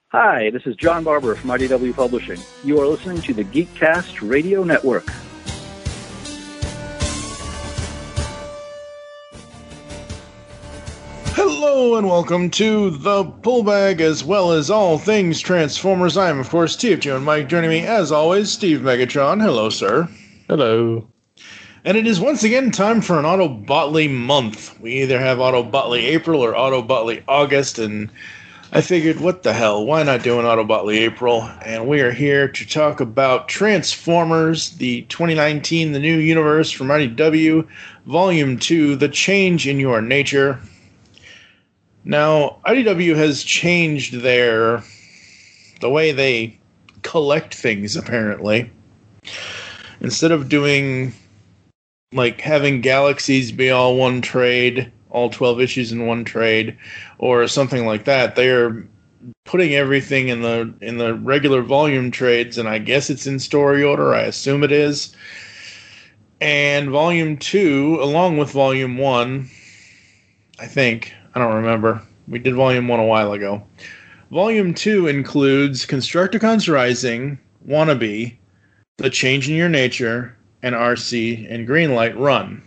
Hi, this is John Barber from IDW Publishing. You are listening to the Geekcast Radio Network. Hello and welcome to the Pullbag, as well as all things Transformers. I am, of course, TFG and Mike. Joining me, as always, Steve Megatron. Hello, sir. Hello. And it is once again time for an Autobotley month. We either have Autobotley April or Autobotley August, and I figured, what the hell, why not do an Autobotley April? And we are here to talk about Transformers, the 2019, the new universe from IDW, Volume 2, The Change in Your Nature. Now, IDW has changed the way they collect things, apparently. Instead of doing, like, having Galaxies be all one trade, all 12 issues in one trade, or something like that, they're putting everything in the regular volume trades, and I guess it's in story order. I assume it is. And Volume 2, along with Volume 1, I think, I don't remember. We did Volume 1 a while ago. Volume 2 includes Constructicons Rising, Wannabe, The Change in Your Nature, and RC and Greenlight Run.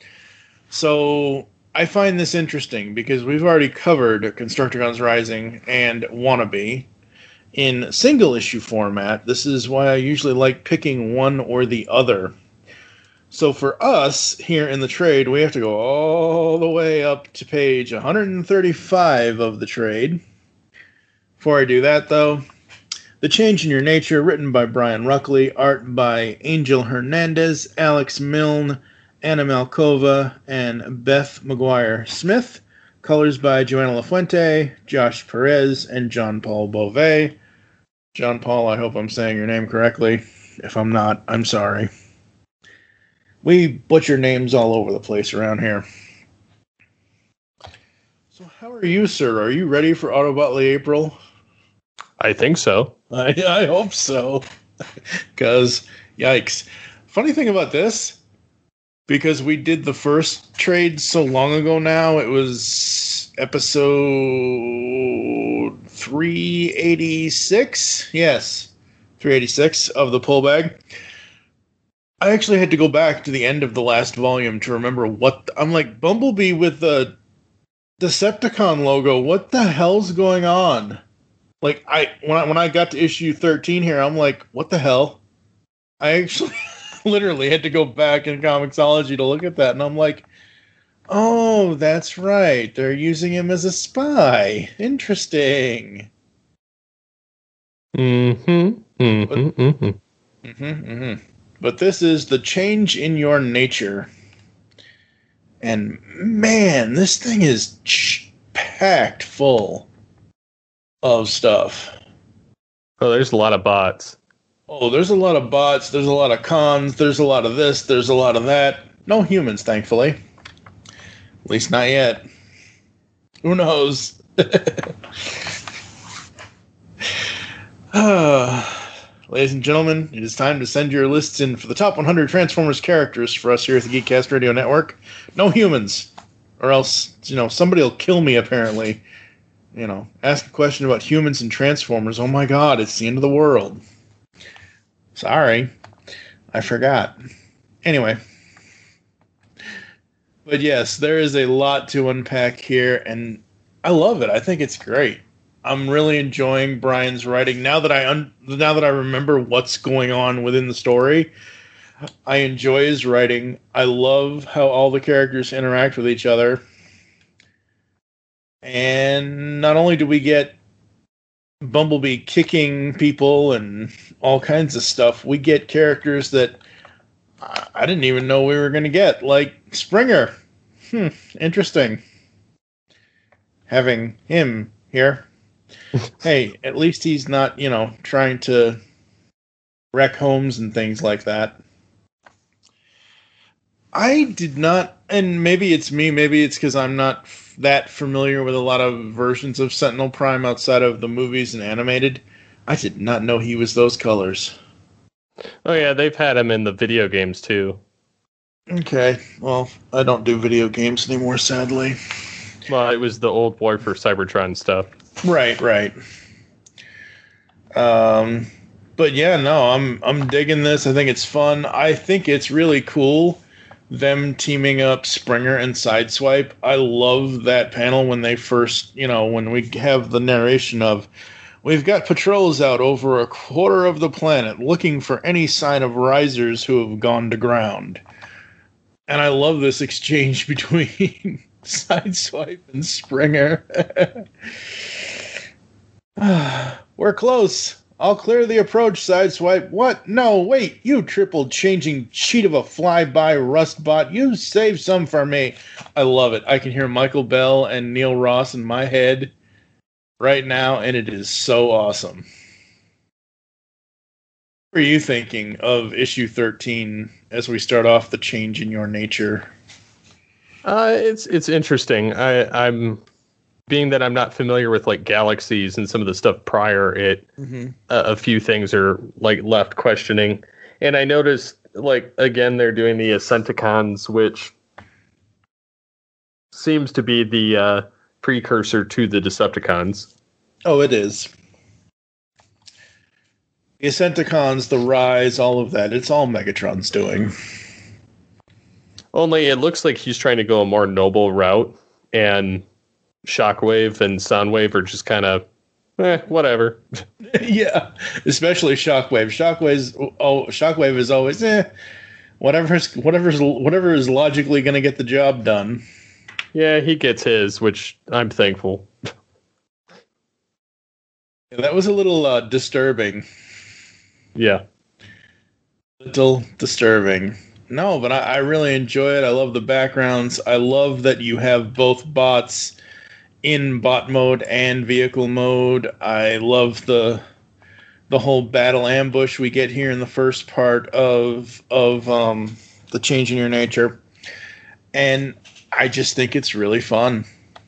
So I find this interesting because we've already covered Constructicons Rising and Wannabe in single issue format. This is why I usually like picking one or the other. So for us here in the trade, we have to go all the way up to page 135 of the trade. Before I do that, though, The Change in Your Nature, written by Brian Ruckley, art by Angel Hernandez, Alex Milne, Anna Malkova, and Beth McGuire Smith. Colors by Joanna LaFuente, Josh Perez, and John Paul Beauvais. John Paul, I hope I'm saying your name correctly. If I'm not, I'm sorry. We butcher names all over the place around here. So how are you, sir? Are you ready for Autobotley April? I think so. I hope so. Because, yikes. Funny thing about this, because we did the first trade so long ago now, it was episode 386? Yes, 386 of the Pullbag. I actually had to go back to the end of the last volume to remember what... I'm like, Bumblebee with the Decepticon logo, what the hell's going on? Like, when I got to issue 13 here, I'm like, what the hell? I actually literally had to go back in Comixology to look at that, and I'm like, oh, that's right. They're using him as a spy. Interesting. But this is The Change in Your Nature. And man, this thing is packed full of stuff. Oh, there's a lot of bots. Oh, there's a lot of bots, there's a lot of cons, there's a lot of this, there's a lot of that. No humans, thankfully. At least not yet. Who knows? Ladies and gentlemen, it is time to send your lists in for the top 100 Transformers characters for us here at the Geekcast Radio Network. No humans. Or else, somebody will kill me, apparently. Ask a question about humans and Transformers. Oh my god, it's the end of the world. Sorry. I forgot. Anyway. But yes, there is a lot to unpack here, and I love it. I think it's great. I'm really enjoying Brian's writing. Now that I remember what's going on within the story, I enjoy his writing. I love how all the characters interact with each other. And not only do we get Bumblebee kicking people and all kinds of stuff, we get characters that I didn't even know we were going to get, like Springer. Interesting. Having him here. Hey, at least he's not, trying to wreck homes and things like that. I did not, and maybe it's me, maybe it's because I'm not that familiar with a lot of versions of Sentinel Prime outside of the movies and animated. I did not know he was those colors. Oh yeah, they've had him in the video games too. Okay, well, I don't do video games anymore, sadly. Well, it was the old War for Cybertron stuff. Right. But yeah, no, I'm digging this. I think it's fun. I think it's really cool, them teaming up Springer and Sideswipe. I love that panel when they first, when we have the narration of, we've got patrols out over a quarter of the planet looking for any sign of risers who have gone to ground. And I love this exchange between Sideswipe and Springer. We're close. I'll clear the approach, Sideswipe. What? No, wait. You triple-changing cheat of a flyby rustbot. You save some for me. I love it. I can hear Michael Bell and Neil Ross in my head right now, and it is so awesome. What are you thinking of issue 13 as we start off the change in your nature? It's interesting. I'm being that I'm not familiar with like galaxies and some of the stuff prior. A few things are like left questioning, and I noticed like again they're doing the Ascenticons, which seems to be the precursor to the Decepticons. Oh, it is. The Ascenticons, the Rise, all of that. It's all Megatron's doing. Only it looks like he's trying to go a more noble route, and Shockwave and Soundwave are just kind of, whatever. Yeah, especially Shockwave. Shockwave is always, whatever is logically going to get the job done. Yeah, he gets his, which I'm thankful. Yeah, that was a little disturbing. Yeah. Little disturbing. No, but I really enjoy it. I love the backgrounds. I love that you have both bots in bot mode and vehicle mode. I love the whole battle ambush we get here in the first part of the change in your nature. And I just think it's really fun.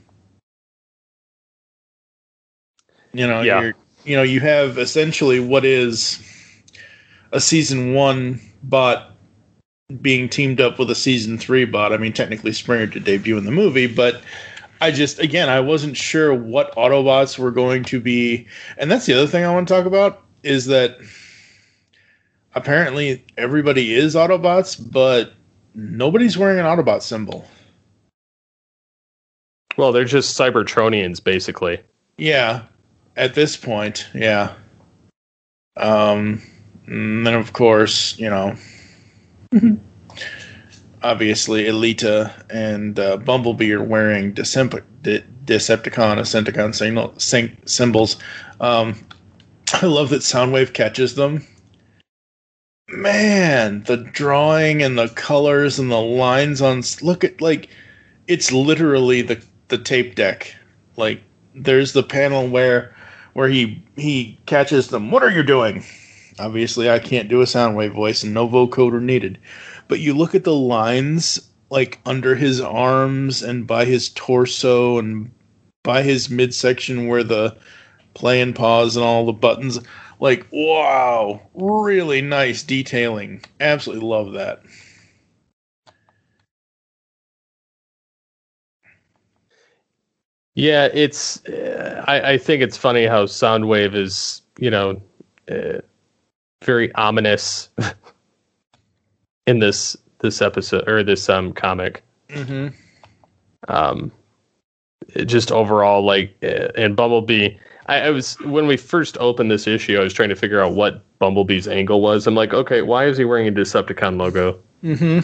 Yeah. You have essentially what is a season 1 bot being teamed up with a season 3 bot. I mean, technically Springer did debut in the movie, but I wasn't sure what Autobots were going to be. And that's the other thing I want to talk about, is that apparently everybody is Autobots, but nobody's wearing an Autobot symbol. Well, they're just Cybertronians, basically. Yeah, at this point, yeah. And then, of course, obviously Elita and Bumblebee are wearing Decepticon, Ascenticon symbols. I love that Soundwave catches them. Man, the drawing and the colors and the lines on... Look at, it's literally the tape deck. Like, there's the panel where he catches them. What are you doing? Obviously, I can't do a Soundwave voice, and no vocoder needed. But you look at the lines, like, under his arms and by his torso and by his midsection where the play and pause and all the buttons. Like, wow, really nice detailing. Absolutely love that. Yeah, it's. I think it's funny how Soundwave is, very ominous in this episode or this comic. Mm-hmm. Just overall, and Bumblebee. I was, when we first opened this issue, I was trying to figure out what Bumblebee's angle was. I'm like, okay, why is he wearing a Decepticon logo? Mm-hmm.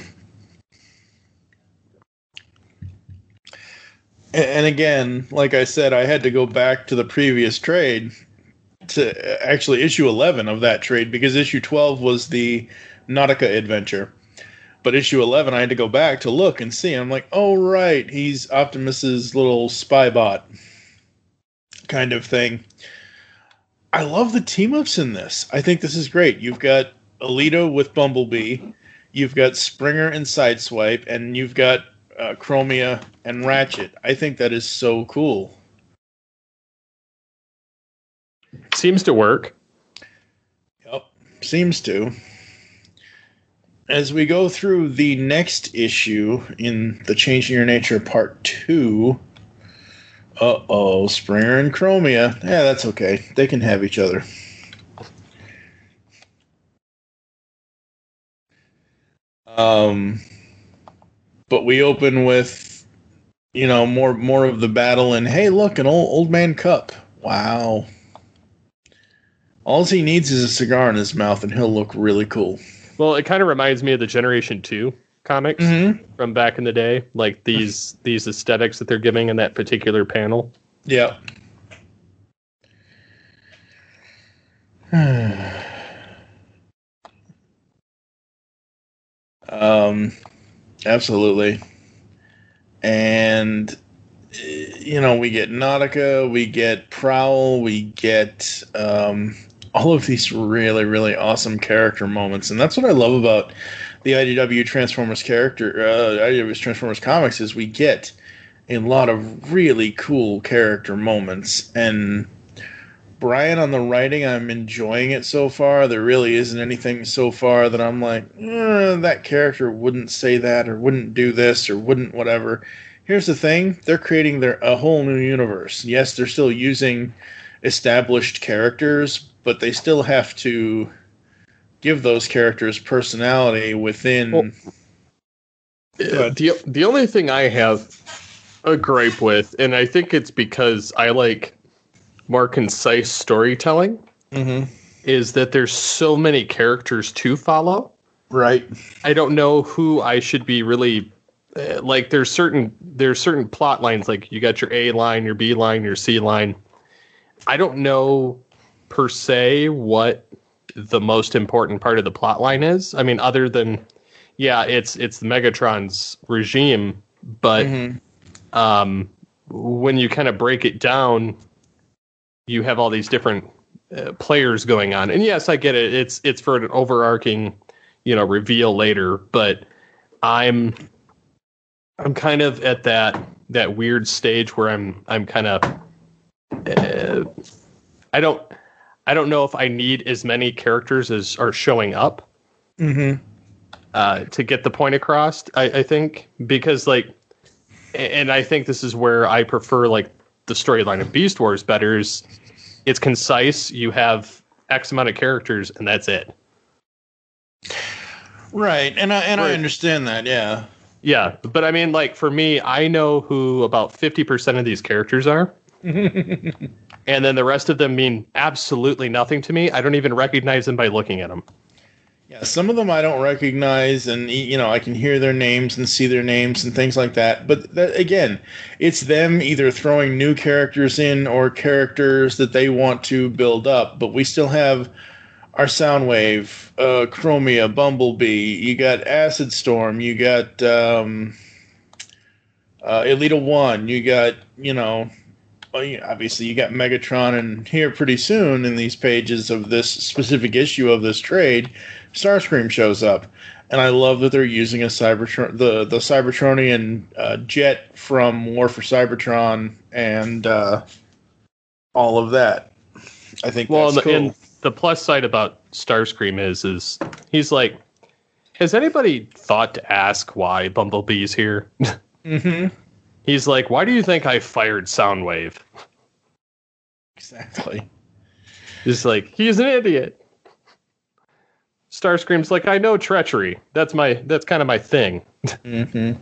And again, like I said, I had to go back to the previous trade to actually issue 11 of that trade, because issue 12 was the Nautica adventure. But issue 11, I had to go back to look and see. I'm like, oh, right, he's Optimus's little spy bot kind of thing. I love the team-ups in this. I think this is great. You've got Alito with Bumblebee. You've got Springer and Sideswipe. And you've got Chromia and Ratchet. I think that is so cool. Seems to work. Yep, seems to. As we go through the next issue in the Changing Your Nature Part 2, Springer and Chromia. Yeah, that's okay. They can have each other. But we open with, more of the battle, and hey, look, an old man Cup. Wow. All he needs is a cigar in his mouth, and he'll look really cool. Well, it kind of reminds me of the Generation 2 comics from back in the day, like these aesthetics that they're giving in that particular panel. Yeah. Absolutely. And we get Nautica, we get Prowl, we get all of these really, really awesome character moments, and that's what I love about the IDW Transformers IDW Transformers comics, is we get a lot of really cool character moments. And Brian, on the writing, I'm enjoying it so far. There really isn't anything so far that I'm like, that character wouldn't say that, or wouldn't do this, or wouldn't whatever. Here's the thing. They're creating a whole new universe. Yes, they're still using established characters, but they still have to give those characters personality within... Well, the only thing I have a gripe with, and I think it's because I like more concise storytelling, is that there's so many characters to follow. Right. I don't know who I should be really... like there's certain plot lines, like you got your A line, your B line, your C line. I don't know per se what the most important part of the plot line is. I mean, other than, it's the Megatron's regime, but when you kind of break it down, you have all these different players going on. And yes, I get it. It's for an overarching, reveal later, but I'm kind of at that weird stage where I'm kind of I don't know if I need as many characters as are showing up to get the point across. I think because and I think this is where I prefer the storyline of Beast Wars better. Is it's concise. You have X amount of characters, and that's it. Right, and I understand that. Yeah. Yeah, but I mean, for me, I know who about 50% of these characters are. And then the rest of them mean absolutely nothing to me. I don't even recognize them by looking at them. Yeah, some of them I don't recognize, and I can hear their names and see their names and things like that. But again, it's them either throwing new characters in or characters that they want to build up. But we still have our Soundwave, Chromia, Bumblebee. You got Acid Storm. You got Elita 1. You got obviously you got Megatron, and here pretty soon in these pages of this specific issue of this trade, Starscream shows up, and I love that they're using the Cybertronian jet from War for Cybertron and all of that. I think that's cool. And the plus side about Starscream is he's like, has anybody thought to ask why Bumblebee's here? He's like, why do you think I fired Soundwave? Exactly. He's like, he's an idiot. Starscream's like, I know treachery. That's kind of my thing. And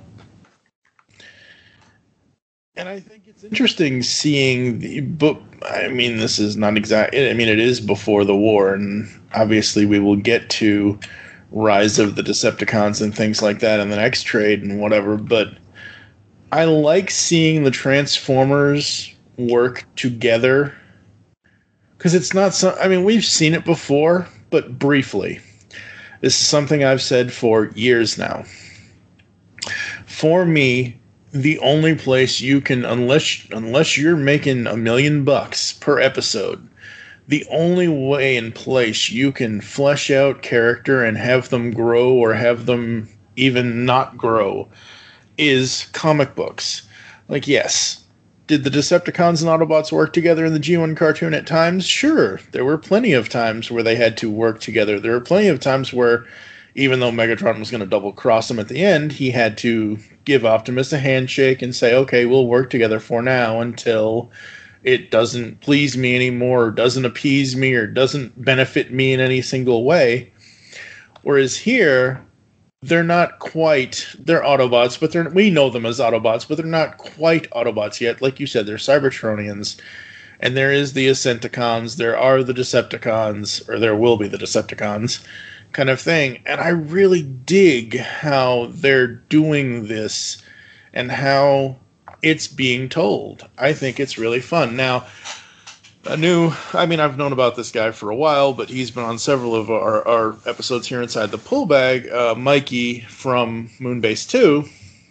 I think it's interesting seeing this is not exactly, it is before the war, and obviously we will get to Rise of the Decepticons and things like that in the next trade and whatever, but I like seeing the Transformers work together, because it's not we've seen it before, but briefly. This is something I've said for years now. For me, the only place you can, unless you're making $1 million per episode, the only way and place you can flesh out character and have them grow or have them even not grow is comic books. Yes, did the Decepticons and Autobots work together in the G1 cartoon at times? Sure, there were plenty of times where they had to work together. There were plenty of times where, even though Megatron was going to double-cross him at the end, he had to give Optimus a handshake and say, okay, we'll work together for now until it doesn't please me anymore, or doesn't appease me, or doesn't benefit me in any single way. Whereas here, they're not quite, they're Autobots, but we know them as Autobots, but they're not quite Autobots yet. Like you said, they're Cybertronians. And there is the Ascenticons, there are the Decepticons, or there will be the Decepticons, kind of thing. And I really dig how they're doing this and how it's being told. I think it's really fun. Now, I've known about this guy for a while, but he's been on several of our episodes here inside the Pull Bag. Mikey from Moonbase 2,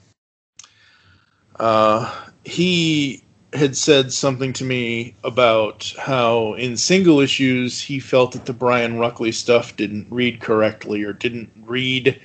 he had said something to me about how in single issues he felt that the Brian Ruckley stuff didn't read correctly, or didn't read...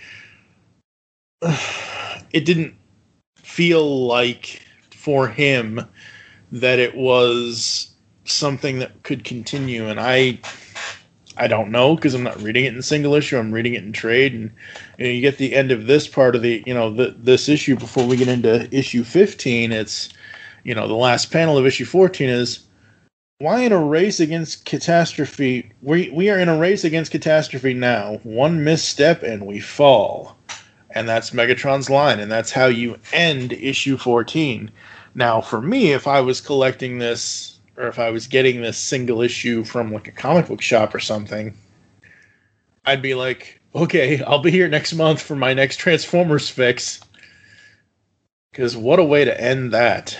It didn't feel like, for him, that it was something that could continue. And I don't know, because I'm not reading it in single issue, I'm reading it in trade, and you get the end of this part of this issue before we get into issue 15. It's, the last panel of issue 14 is, why in a race against catastrophe? We are in a race against catastrophe now. One misstep and we fall. And that's Megatron's line, and that's how you end issue 14. Now, for me, if I was collecting this, or if I was getting this single issue from like a comic book shop or something, I'd be like, okay, I'll be here next month for my next Transformers fix. Because what a way to end that.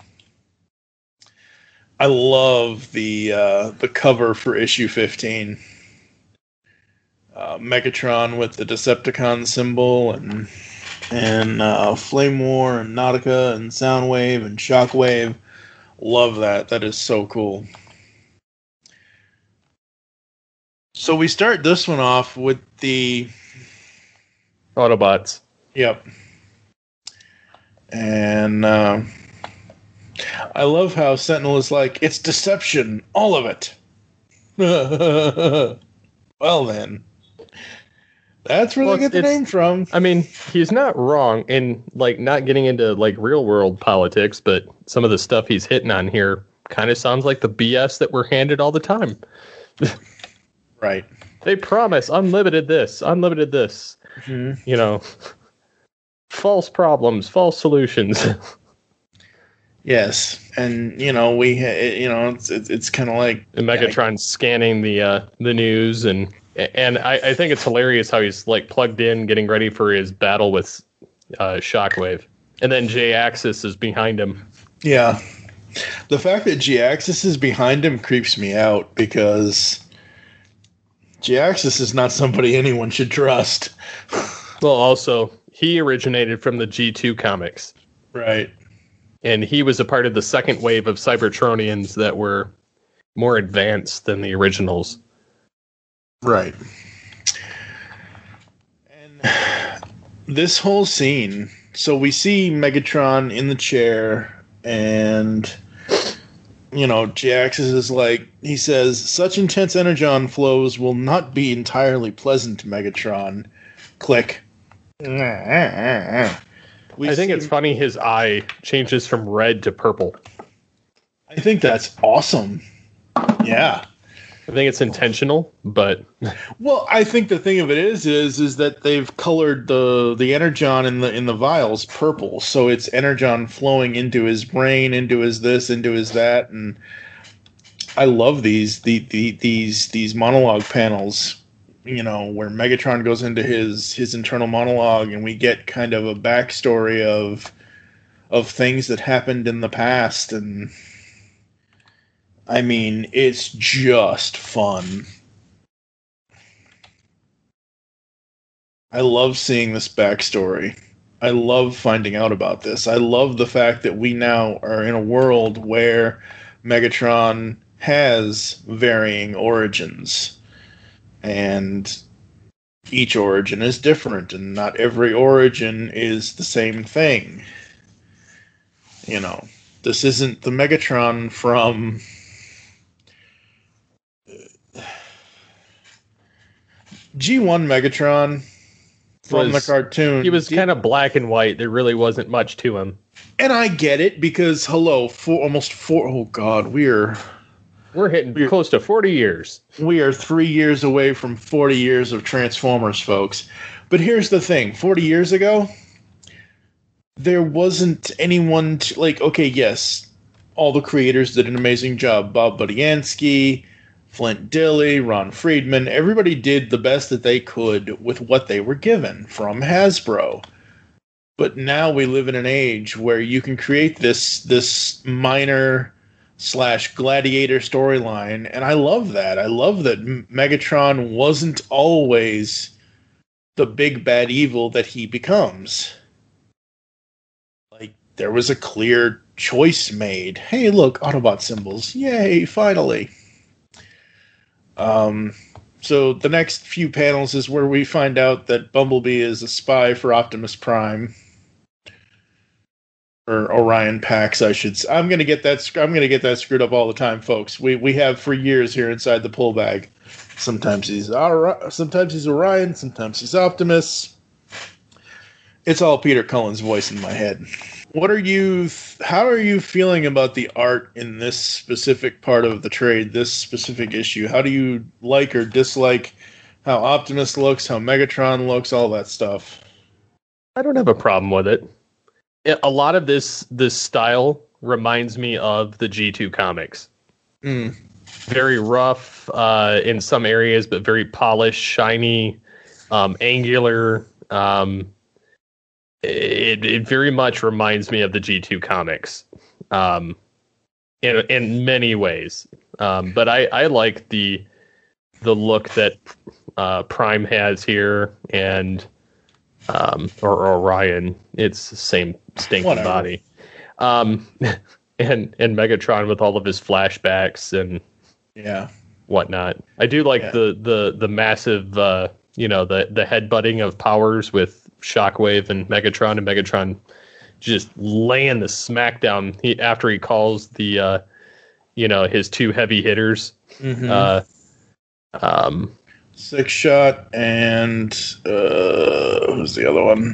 I love the cover for issue 15. Megatron with the Decepticon symbol, and Flame War, and Nautica, and Soundwave, and Shockwave. Love that. That is so cool. So we start this one off with the Autobots. Yep. And I love how Sentinel is like, it's deception, all of it. Well then. That's where they get the name from. I mean, he's not wrong in not getting into real world politics, but some of the stuff he's hitting on here kind of sounds like the BS that we're handed all the time. Right. They promise unlimited this, unlimited this. Mm-hmm. False problems, false solutions. Yes, and it's kind of like and Megatron scanning the news, and I think it's hilarious how he's plugged in, getting ready for his battle with Shockwave, and then J-Axis is behind him. Yeah, the fact that J-Axis is behind him creeps me out, because J-Axis is not somebody anyone should trust. Well, also he originated from the G2 comics, right? And he was a part of the second wave of Cybertronians that were more advanced than the originals. Right. And this whole scene, so we see Megatron in the chair, and, J-Axis is he says, such intense energon flows will not be entirely pleasant to Megatron. Click. I think it's funny his eye changes from red to purple. I think that's awesome. Yeah. I think it's intentional, but... Well, I think the thing of it is that they've colored the energon in the vials purple, so it's energon flowing into his brain, into his this, into his that, and I love these monologue panels. Where Megatron goes into his internal monologue, and we get kind of a backstory of things that happened in the past, and I mean, it's just fun. I love seeing this backstory. I love finding out about this. I love the fact that we now are in a world where Megatron has varying origins. And each origin is different, and not every origin is the same thing. This isn't the Megatron from G1 Megatron from the cartoon. He was kind of black and white. There really wasn't much to him. And I get it, because, oh God, we're We're hitting close to 40 years. We are 3 years away from 40 years of Transformers, folks. But here's the thing. 40 years ago, there wasn't anyone okay, yes, all the creators did an amazing job. Bob Budiansky, Flint Dille, Ron Friedman, everybody did the best that they could with what they were given from Hasbro. But now we live in an age where you can create this minor / gladiator storyline, and I love that. I love that Megatron wasn't always the big bad evil that he becomes. Like, there was a clear choice made. Hey, look, Autobot symbols. Yay, finally. So the next few panels is where we find out that Bumblebee is a spy for Optimus Prime. Or Orion Pax, I should say. I'm gonna get that screwed up all the time, folks. We have for years here inside the pull bag. Sometimes he's Orion, sometimes he's Optimus. It's all Peter Cullen's voice in my head. How are you feeling about the art in this specific part of the trade, this specific issue? How do you like or dislike how Optimus looks, how Megatron looks, all that stuff? I don't have a problem with it. A lot of this style reminds me of the G2 comics. Very rough in some areas, but very polished, shiny, angular. It very much reminds me of the G2 comics in many ways. But I like the look that Prime has here, and or Orion. It's the same stinking body. And Megatron with all of his flashbacks and whatnot. I do like the massive the headbutting of powers with Shockwave and Megatron just laying the smackdown after he calls the his two heavy hitters. Six Shot and who's the other one?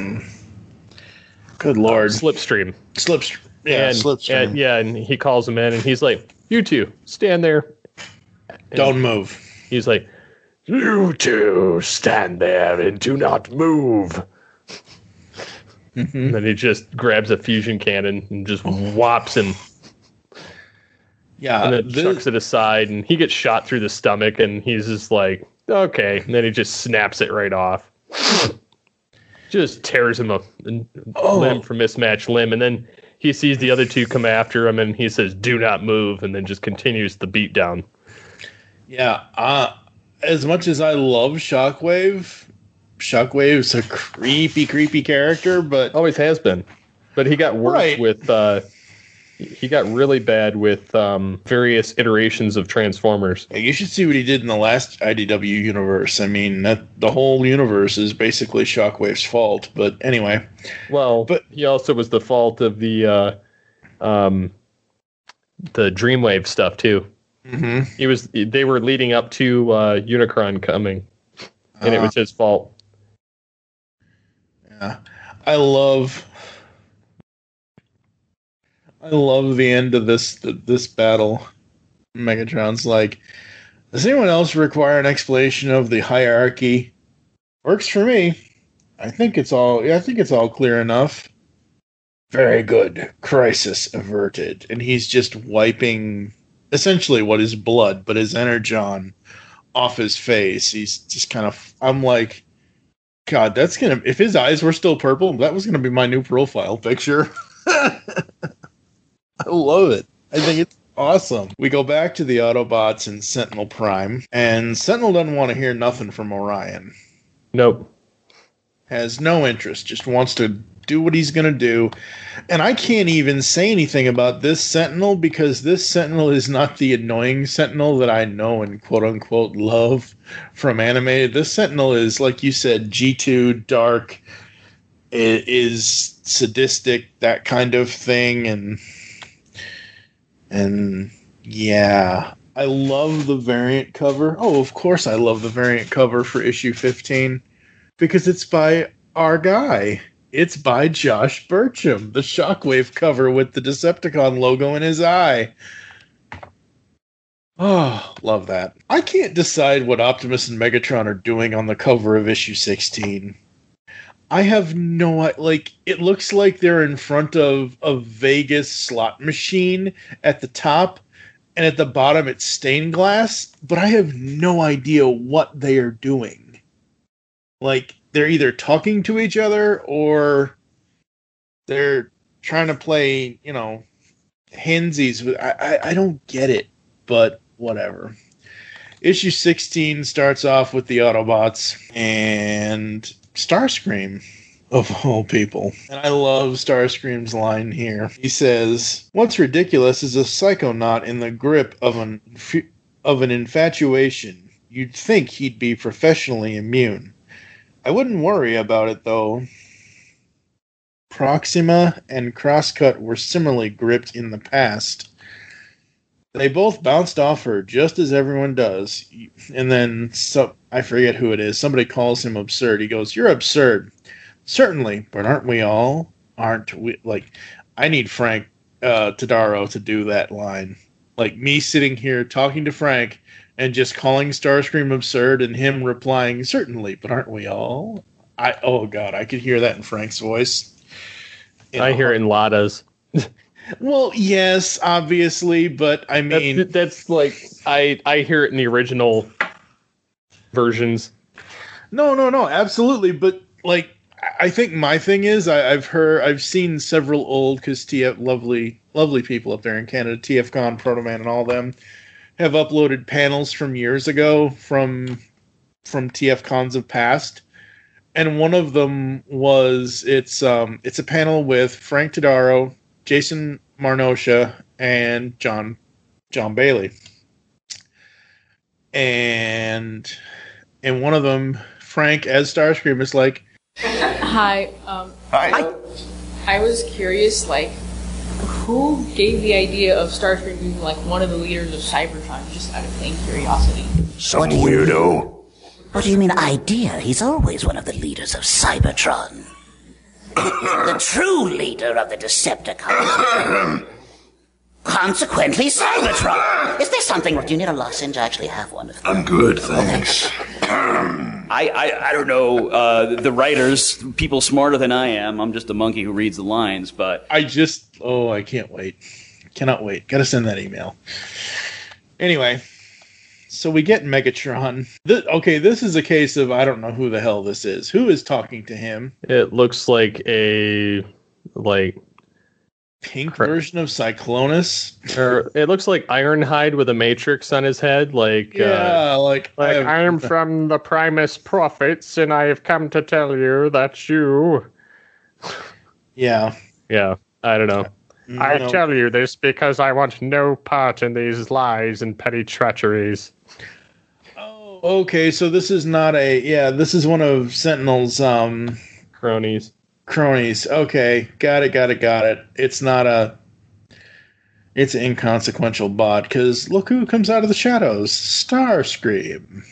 Good Lord. Slipstream. Slipstream. And he calls him in and he's like, "You two, stand there. Don't move." He's like, "You two, stand there and do not move." And then he just grabs a fusion cannon and just whops him. Yeah. And then chucks it aside and he gets shot through the stomach and he's just like, okay. And then he just snaps it right off. Just tears him a limb for mismatched limb. And then he sees the other two come after him and he says, "Do not move," and then just continues the beatdown. Yeah. As much as I love Shockwave's a creepy character, but always has been. But he got worse with he got really bad with various iterations of Transformers. Yeah, you should see what he did in the last IDW universe. I mean, the whole universe is basically Shockwave's fault. But anyway, but he also was the fault of the Dreamwave stuff too. Mm-hmm. They were leading up to Unicron coming, and it was his fault. Yeah, I love the end of this battle. Megatron's like, "Does anyone else require an explanation of the hierarchy?" Works for me. I think it's all clear enough. Very good. Crisis averted. And he's just wiping essentially what is blood, but his energon off his face. He's just kind of, I'm like, God, if his eyes were still purple, that was gonna be my new profile picture. I love it. I think it's awesome. We go back to the Autobots and Sentinel Prime, and Sentinel doesn't want to hear nothing from Orion. Nope. Has no interest, just wants to do what he's going to do. And I can't even say anything about this Sentinel because this Sentinel is not the annoying Sentinel that I know and quote-unquote love from anime. This Sentinel is, like you said, G2, dark, it is sadistic, that kind of thing. And yeah, I love the variant cover. Oh, of course I love the variant cover for issue 15 because it's by our guy. It's by Josh Burcham, the Shockwave cover with the Decepticon logo in his eye. Oh, love that. I can't decide what Optimus and Megatron are doing on the cover of issue 16. I have it looks like they're in front of a Vegas slot machine at the top, and at the bottom it's stained glass, but I have no idea what they are doing. Like, they're either talking to each other or they're trying to play, handsies. I don't get it, but whatever. Issue 16 starts off with the Autobots and Starscream, of all people. And I love Starscream's line here. He says, "What's ridiculous is a psychonaut in the grip of an infatuation. You'd think he'd be professionally immune. I wouldn't worry about it, though. Proxima and Crosscut were similarly gripped in the past. They both bounced off her, just as everyone does." And then, I forget who it is, somebody calls him absurd. He goes, "You're absurd." "Certainly, but aren't we all? Aren't we?" Like, I need Frank Tadaro to do that line. Like, me sitting here talking to Frank and just calling Starscream absurd and him replying, "Certainly, but aren't we all?" Oh, God, I could hear that in Frank's voice. I hear it in Lada's. Well, yes, obviously, but I mean... That's like, I hear it in the original versions. No, absolutely, but, like, I think my thing is, I've seen several old, because TF, lovely people up there in Canada, TFCon, Protoman, and all them, have uploaded panels from years ago from TFCons of past. And one of them was, it's a panel with Frank Tadaro, Jason Marnosha, and John Bailey. And in one of them, Frank, as Starscream, is like, "Hi. Hi. I was curious, like, who gave the idea of Starscream being, like, one of the leaders of Cybertron, just out of plain curiosity?" Some weirdo. What do you mean, idea? He's always one of the leaders of Cybertron. The true leader of the Decepticons. Consequently, Cybertron. Is there something? Do you need a lozenge? I actually have one of them. I'm good, thanks. I don't know. The writers, people smarter than I am. I'm just a monkey who reads the lines, but... I can't wait. Cannot wait. Gotta send that email. Anyway... So we get Megatron. This is a case of I don't know who the hell this is. Who is talking to him? It looks like a pink version of Cyclonus. Or it looks like Ironhide with a matrix on his head. Like I am from the Primus Prophets, and I have come to tell you that you. Yeah. I don't know. I tell you this because I want no part in these lies and petty treacheries. Oh, okay. So this is not this is one of Sentinel's cronies. Okay. Got it. It's an inconsequential bot, because look who comes out of the shadows. Starscream.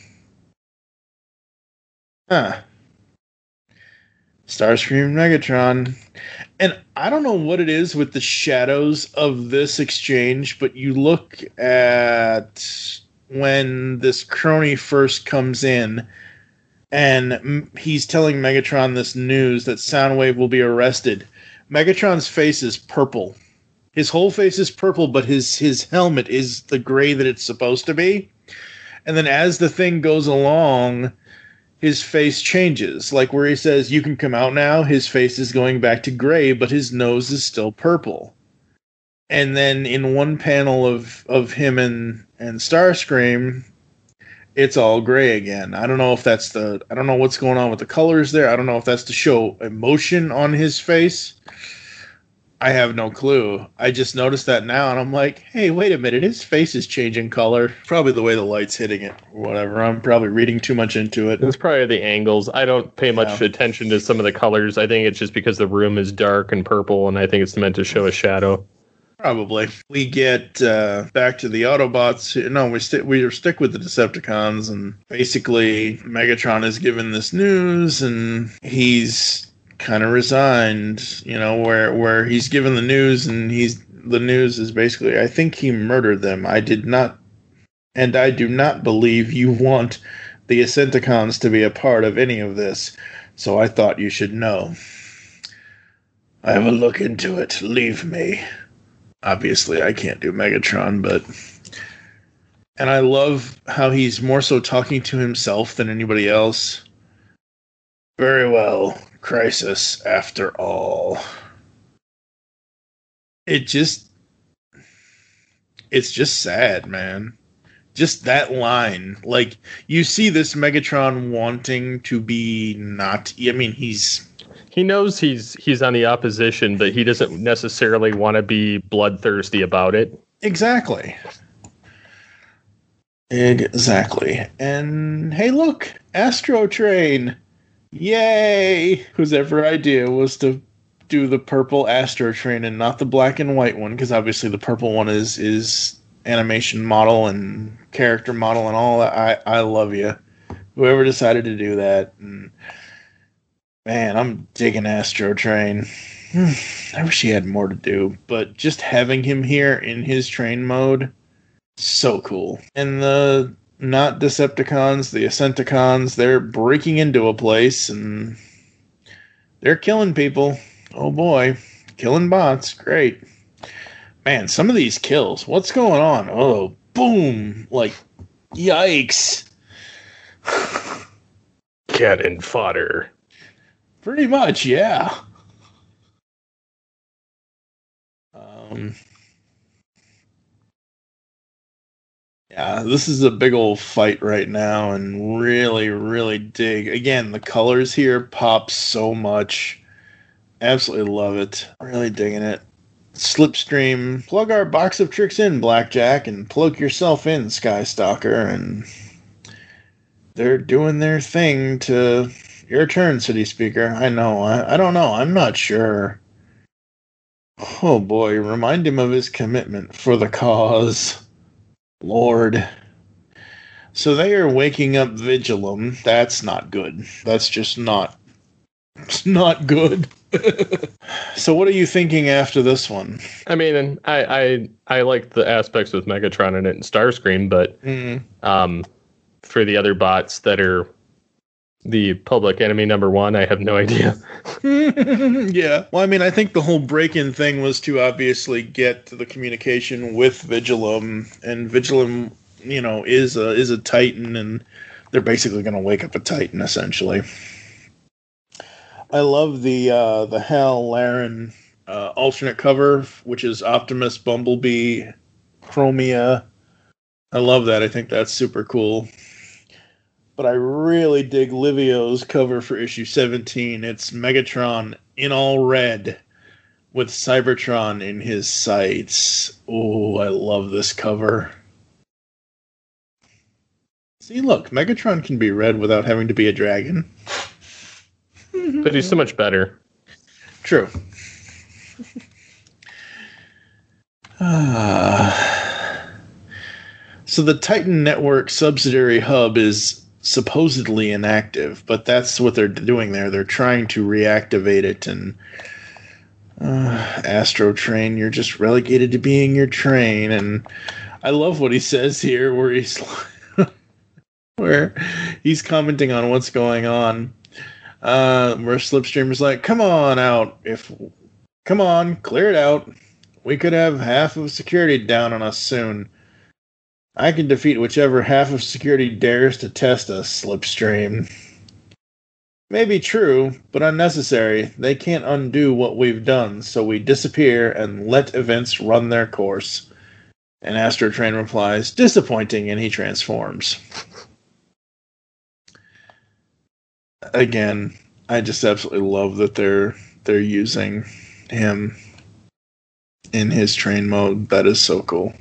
Starscream, Megatron. And I don't know what it is with the shadows of this exchange, but you look at when this crony first comes in, and he's telling Megatron this news that Soundwave will be arrested. Megatron's face is purple. His whole face is purple, but his helmet is the gray that it's supposed to be. And then as the thing goes along, his face changes. Like where he says, "You can come out now," his face is going back to gray, but his nose is still purple. And then in one panel of him and Starscream, it's all gray again. I don't know if that's I don't know what's going on with the colors there. I don't know if that's to show emotion on his face. I have no clue. I just noticed that now, and I'm like, hey, wait a minute. His face is changing color. Probably the way the light's hitting it or whatever. I'm probably reading too much into it. It's probably the angles. I don't pay much attention to some of the colors. I think it's just because the room is dark and purple, and I think it's meant to show a shadow. Probably. We get back to the Autobots. No, we stick with the Decepticons, and basically Megatron is given this news, and he's kind of resigned, where he's given the news, and the news is basically, I think he murdered them. I did not And I do not believe you want the Ascenticons to be a part of any of this, so I thought you should know. I will look into it. Leave me. Obviously, I can't do Megatron, but... And I love how he's more so talking to himself than anybody else. Very well. Crisis, after all. It's just sad, man. Just that line. Like, you see this Megatron wanting to be not... I mean, he knows he's on the opposition, but he doesn't necessarily want to be bloodthirsty about it. Exactly. And hey, look, Astro Train. Yay! Whose ever idea was to do the purple Astro Train and not the black and white one, because obviously the purple one is animation model and character model and all that. I love you. Whoever decided to do that. And man, I'm digging Astro Train. I wish he had more to do, but just having him here in his train mode, so cool. And the not Decepticons, the Ascenticons, they're breaking into a place and they're killing people. Oh boy, killing bots, great. Man, some of these kills, what's going on? Oh, boom, like, yikes. Cannon fodder. Pretty much, yeah. Yeah, this is a big old fight right now, and really, really dig. Again, the colors here pop so much. Absolutely love it. Really digging it. Slipstream, plug our box of tricks in, Blackjack, and plug yourself in, Skystalker, and they're doing their thing to... Your turn, City Speaker. I know. I don't know. I'm not sure. Oh boy, remind him of his commitment for the cause. Lord. So they are waking up Vigilum. That's not good. That's just not... It's not good. So what are you thinking after this one? I mean, I like the aspects with Megatron in it and Starscream, but for the other bots that are the public enemy number one, I have no idea. Yeah. Well, I mean, I think the whole break-in thing was to obviously get to the communication with Vigilum, and Vigilum, you know, is a Titan, and they're basically going to wake up a Titan, essentially. I love the Hal Laren alternate cover, which is Optimus, Bumblebee, Chromia. I love that. I think that's super cool. But I really dig Livio's cover for issue 17. It's Megatron in all red with Cybertron in his sights. Oh, I love this cover. See, look, Megatron can be red without having to be a dragon. But he's so much better. True. So the Titan Network subsidiary hub is supposedly inactive, but that's what they're doing there. They're trying to reactivate it, and Astro Train, you're just relegated to being your train. And I love what he says here, where he's commenting on what's going on. Where Slipstream is like, come on out. Come on, clear it out. We could have half of security down on us soon. I can defeat whichever half of security dares to test us, Slipstream. Maybe true, but unnecessary. They can't undo what we've done, so we disappear and let events run their course. And Astro Train replies, disappointing, and he transforms. Again, I just absolutely love that they're using him in his train mode. That is so cool.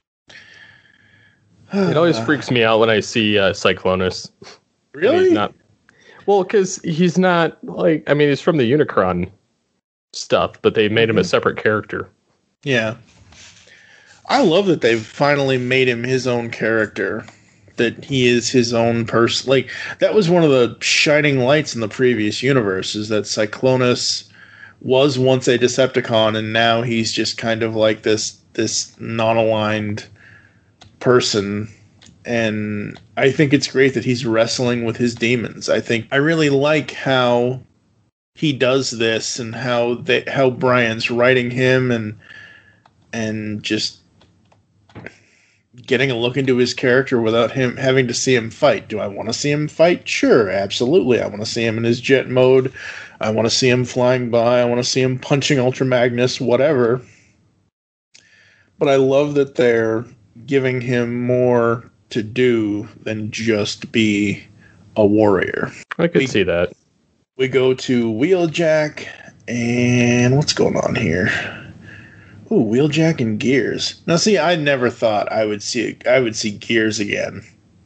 It always freaks me out when I see Cyclonus. Really? He's not, well, because he's not like, I mean, he's from the Unicron stuff, but they made him a separate character. Yeah. I love that they've finally made him his own character. That he is his own person. Like, that was one of the shining lights in the previous universe, is that Cyclonus was once a Decepticon, and now he's just kind of like this non-aligned person, And I think it's great that he's wrestling with his demons. I really like how he does this and how Brian's writing him and just getting a look into his character without him having to see him fight. Do I want to see him fight? Sure, absolutely. I want to see him in his jet mode. I want to see him flying by. I want to see him punching Ultra Magnus, whatever. But I love that they're giving him more to do than just be a warrior. I could see that. We go to Wheeljack, and what's going on here? Ooh, Wheeljack and Gears. Now, see, I never thought I would see Gears again.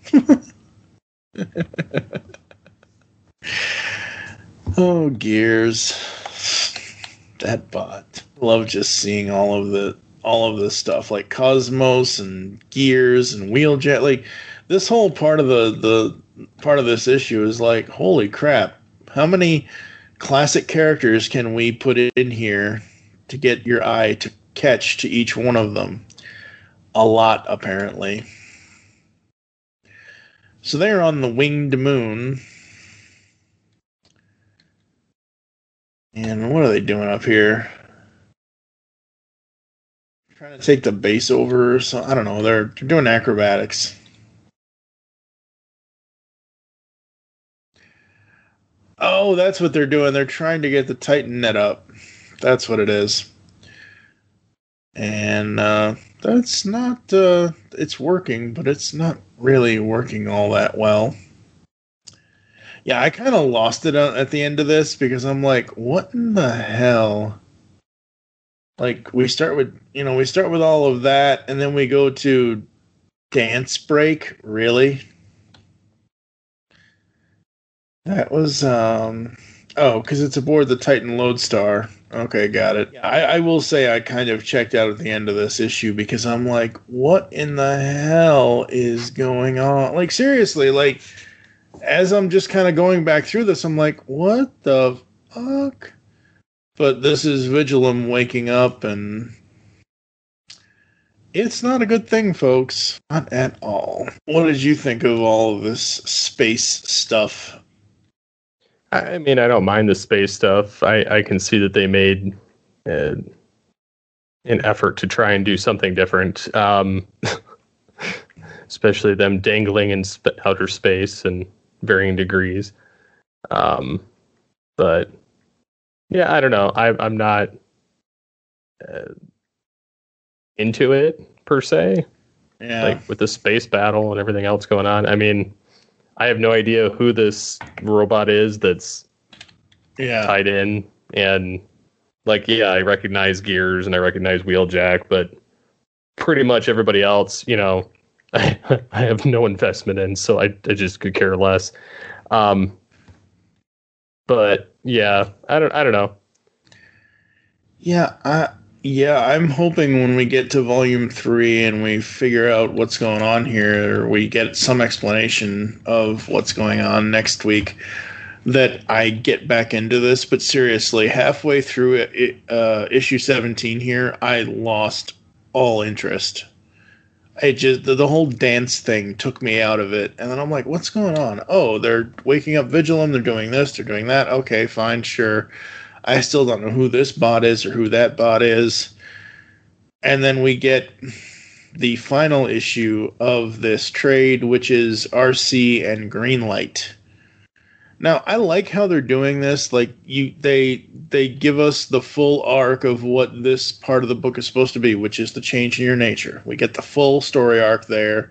Oh, Gears, that bot. Love just seeing all of this stuff, like Cosmos and Gears and Wheeljack. Like, this whole part of the part of this issue is like, holy crap! How many classic characters can we put in here to get your eye to catch to each one of them? A lot, apparently. So they're on the Winged Moon. And what are they doing up here? Trying to take the base over or something? I don't know. They're doing acrobatics. Oh, that's what they're doing. They're trying to get the Titan net up. That's what it is. And that's not... it's working, but it's not really working all that well. Yeah, I kind of lost it at the end of this because I'm like, what in the hell? Like, we start with all of that, and then we go to Dance Break? Really? That was, because it's aboard the Titan Lodestar. Okay, got it. I will say I kind of checked out at the end of this issue because I'm like, what in the hell is going on? Like, seriously, like, as I'm just kind of going back through this, I'm like, what the fuck? But this is Vigilum waking up, and it's not a good thing, folks. Not at all. What did you think of all of this space stuff? I mean, I don't mind the space stuff. I can see that they made an effort to try and do something different. Especially them dangling in outer space and varying degrees. But yeah, I don't know. I'm not into it per se. Yeah. Like with the space battle and everything else going on. I mean, I have no idea who this robot is that's tied in. And like, yeah, I recognize Gears and I recognize Wheeljack, but pretty much everybody else, you know, I have no investment in, so I just could care less. But yeah, I don't know. Yeah, I'm hoping when we get to Volume 3 and we figure out what's going on here, or we get some explanation of what's going on next week, that I get back into this. But seriously, halfway through issue 17 here, I lost all interest. The whole dance thing took me out of it, and then I'm like, what's going on? Oh, they're waking up Vigilum, they're doing this, they're doing that. Okay, fine, sure. I still don't know who this bot is or who that bot is. And then we get the final issue of this trade, which is RC and Greenlight. Now, I like how they're doing this. Like, they give us the full arc of what this part of the book is supposed to be, which is the change in your nature. We get the full story arc there.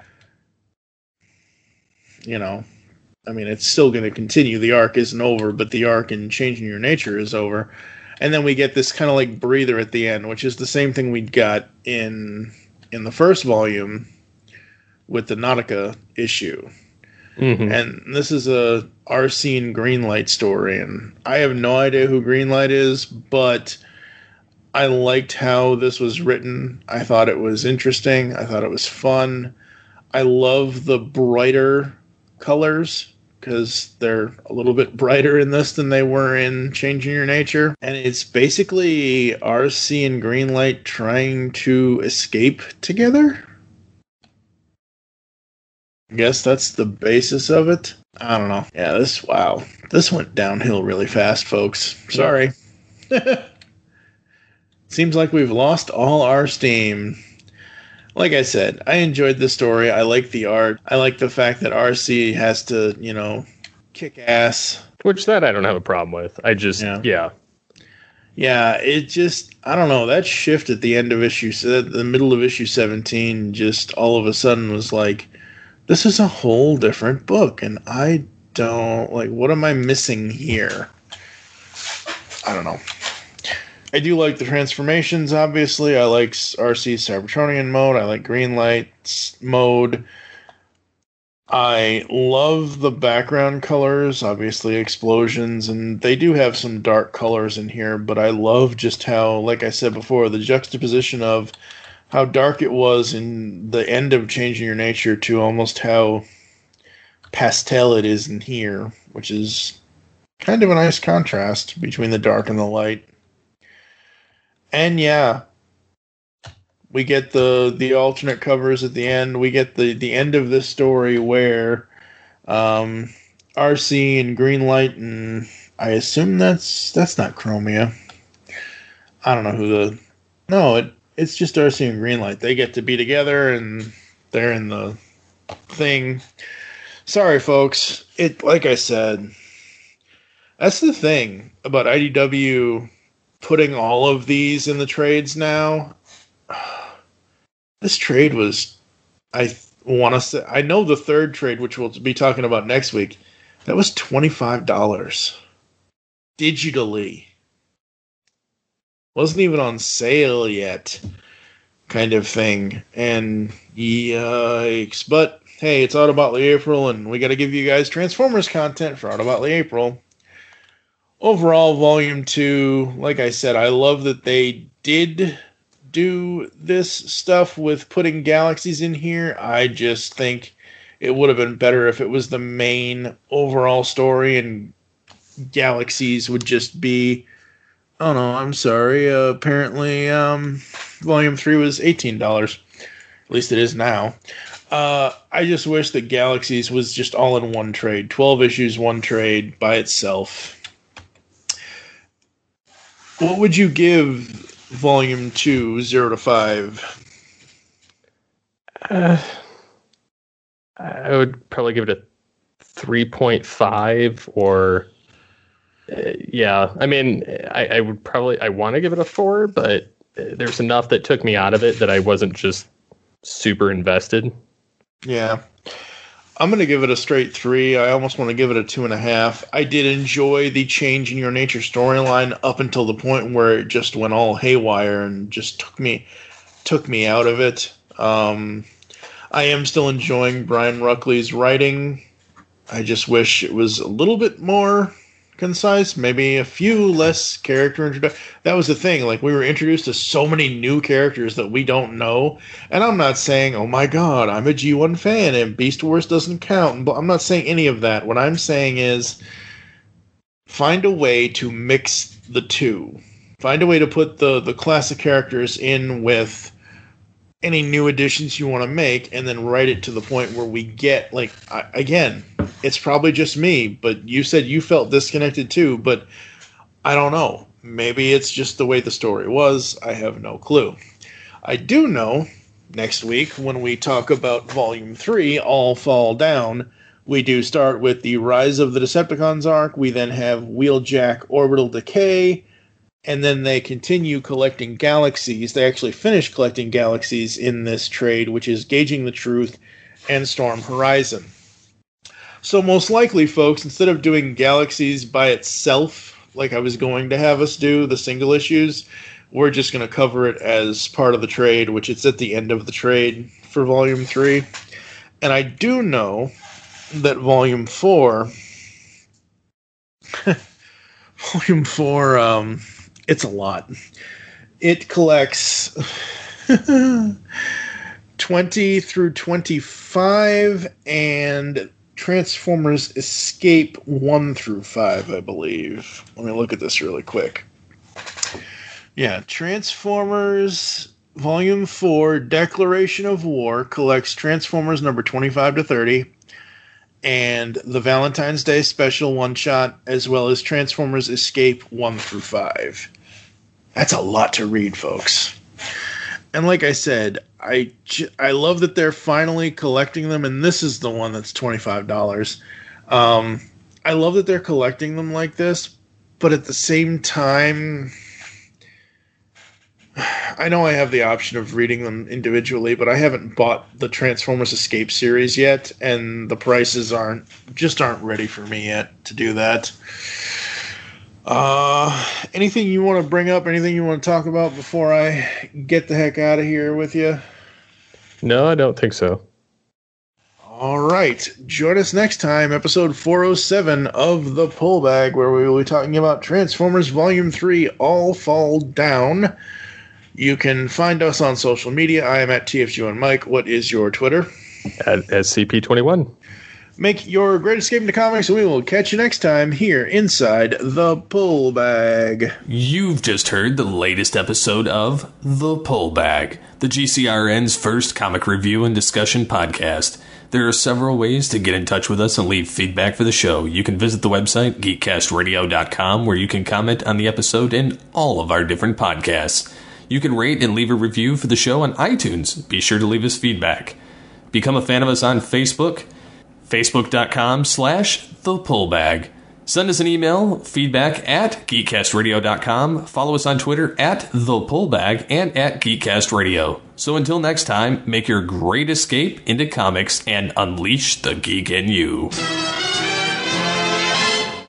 You know, I mean, it's still going to continue. The arc isn't over, but the arc in changing your nature is over. And then we get this kind of like breather at the end, which is the same thing we got in the first volume with the Nautica issue. Mm-hmm. And this is a RC and Greenlight story, and I have no idea who Greenlight is, but I liked how this was written. I thought it was interesting. I thought it was fun. I love the brighter colors, because they're a little bit brighter in this than they were in Changing Your Nature. And it's basically RC and Greenlight trying to escape together. I guess that's the basis of it. I don't know. Yeah, this went downhill really fast, folks. Sorry. Seems like we've lost all our steam. Like I said, I enjoyed the story. I like the art. I like the fact that RC has to, kick ass. Which that I don't have a problem with. I just, yeah. Yeah, it just, I don't know, that shift at the end of the middle of issue 17 just all of a sudden was like, this is a whole different book, and I don't, what am I missing here? I don't know. I do like the transformations, obviously. I like RC's Cybertronian mode. I like Greenlight's mode. I love the background colors, obviously explosions, and they do have some dark colors in here, but I love just how, like I said before, the juxtaposition of how dark it was in the end of Changing Your Nature to almost how pastel it is in here, which is kind of a nice contrast between the dark and the light. And yeah, we get the alternate covers at the end. We get the end of this story where RC and Greenlight, and I assume that's not Chromia. I don't know it's just RC and Greenlight. They get to be together and they're in the thing. Sorry, folks. Like I said, that's the thing about IDW putting all of these in the trades now. This trade was, I want to say, I know the third trade, which we'll be talking about next week, that was $25 digitally. Wasn't even on sale yet, kind of thing. And yikes. But hey, it's Autobotley April, and we got to give you guys Transformers content for Autobotley April. Overall, Volume 2, like I said, I love that they did do this stuff with putting galaxies in here. I just think it would have been better if it was the main overall story and galaxies would just be, oh no, I'm sorry, apparently Volume 3 was $18. At least it is now. I just wish that Galaxies was just all in one trade. 12 issues, one trade by itself. What would you give Volume 2, 0 to 5? I would probably give it a 3.5 or... yeah, I mean, I would probably... I want to give it a 4, but there's enough that took me out of it that I wasn't just super invested. Yeah. I'm going to give it a straight 3. I almost want to give it a 2.5. I did enjoy the Change in Your Nature storyline up until the point where it just went all haywire and just took me out of it. I am still enjoying Brian Ruckley's writing. I just wish it was a little bit more concise, maybe a few less character introductions. That was the thing, like we were introduced to so many new characters that we don't know, and I'm not saying, oh my god, I'm a G1 fan and Beast Wars doesn't count, but I'm not saying any of that. What I'm saying is find a way to mix the two. Find a way to put the classic characters in with any new additions you want to make, and then write it to the point where we get, like, again, it's probably just me, but you said you felt disconnected too, but I don't know. Maybe it's just the way the story was. I have no clue. I do know, next week, when we talk about Volume 3, All Fall Down, we do start with the Rise of the Decepticons arc. We then have Wheeljack Orbital Decay, and then they continue collecting galaxies. They actually finish collecting galaxies in this trade, which is Gauging the Truth and Storm Horizon. So most likely, folks, instead of doing galaxies by itself, like I was going to have us do, the single issues, we're just going to cover it as part of the trade, which it's at the end of the trade for Volume 3. And I do know that Volume 4... Volume 4... it's a lot. It collects 20 through 25 and Transformers Escape 1 through 5, I believe. Let me look at this really quick. Yeah, Transformers Volume 4, Declaration of War, collects Transformers number 25 to 30, and the Valentine's Day special one-shot, as well as Transformers Escape 1 through 5. That's a lot to read, folks. And like I said, I love that they're finally collecting them, and this is the one that's $25. I love that they're collecting them like this, but at the same time, I know I have the option of reading them individually, but I haven't bought the Transformers Escape series yet, and the prices aren't ready for me yet to do that. Anything you want to bring up? Anything you want to talk about before I get the heck out of here with you? No, I don't think so. All right. Join us next time, episode 407 of The Pull Bag, where we will be talking about Transformers Volume 3, All Fall Down. You can find us on social media. I am at TFG1Mike. What is your Twitter? At SCP-21. Make your great escape into comics, and we will catch you next time here inside The Pull Bag. You've just heard the latest episode of The Pull Bag, the GCRN's first comic review and discussion podcast. There are several ways to get in touch with us and leave feedback for the show. You can visit the website, geekcastradio.com, where you can comment on the episode and all of our different podcasts. You can rate and leave a review for the show on iTunes. Be sure to leave us feedback. Become a fan of us on Facebook, facebook.com/thepullbag. Send us an email, feedback at geekcastradio.com. Follow us on Twitter at thepullbag and at geekcastradio. So until next time, make your great escape into comics and unleash the geek in you.